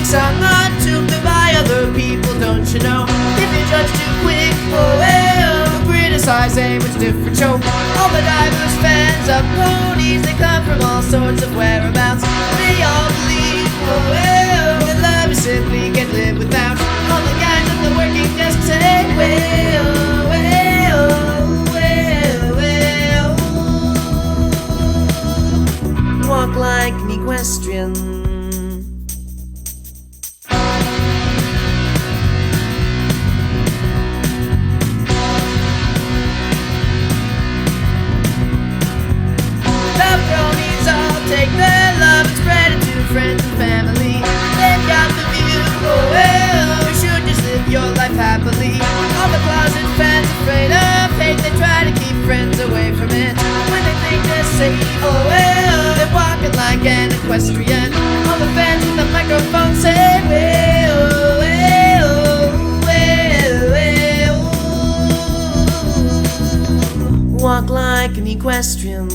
sung on tune by other people, don't you know? If you judge too quick, oh well, criticize a much different show. All the diverse fans of ponies, they come from all sorts of whereabouts. They all believe, oh well, that love is simply can't live without. All the guys at the working desk say, well, well, well, well. Walk like an equestrian. Take their love and spread it to friends and family. They've got the view, oh well, you should just live your life happily. All the closet fans afraid of hate, they try to keep friends away from it. When they think they're safe, oh well, they're walking like an equestrian. All the fans with the microphone say, well, well, well, well. Walk like an equestrian.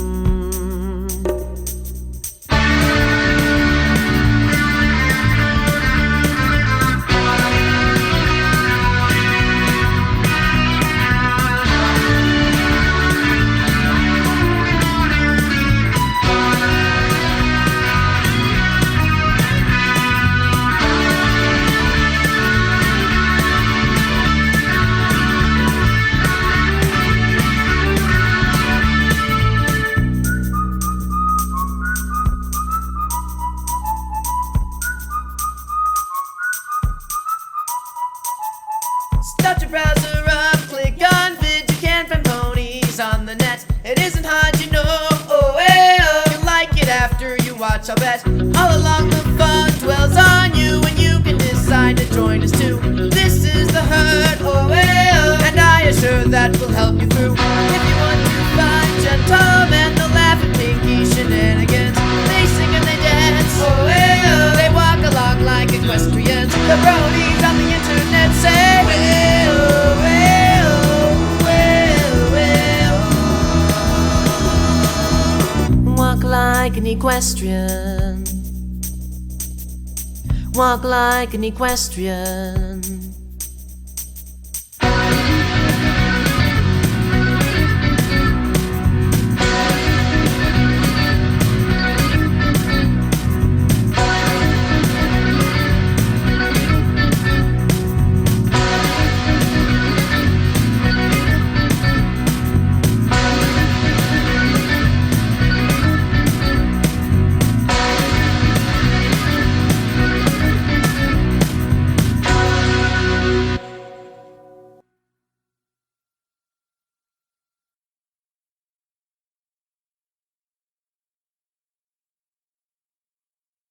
Start your browser up, click on vid, you can find ponies on the net. It isn't hard, you know, oh well, you'll like it after you watch, I'll bet. All along the fun dwells on you, and you can decide to join us too. This is the herd, oh well, and I assure that will help you through. If you want to find gentlemen, they'll laugh at Pinky shenanigans. They sing and they dance, oh well, they walk along like equestrians. The bronies on the internet say, well, walk like an equestrian. Walk like an equestrian.